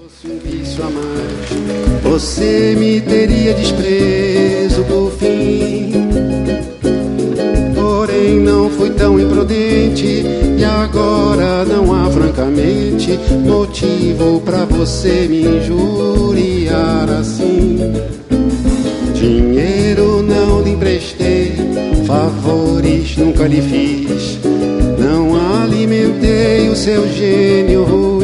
fosse um vício a mais, você me teria desprezo por fim. Porém não fui tão imprudente e agora não há francamente motivo pra você me injuriar assim. Dinheiro não lhe emprestei, favores nunca lhe fiz, não alimentei o seu gênio ruim.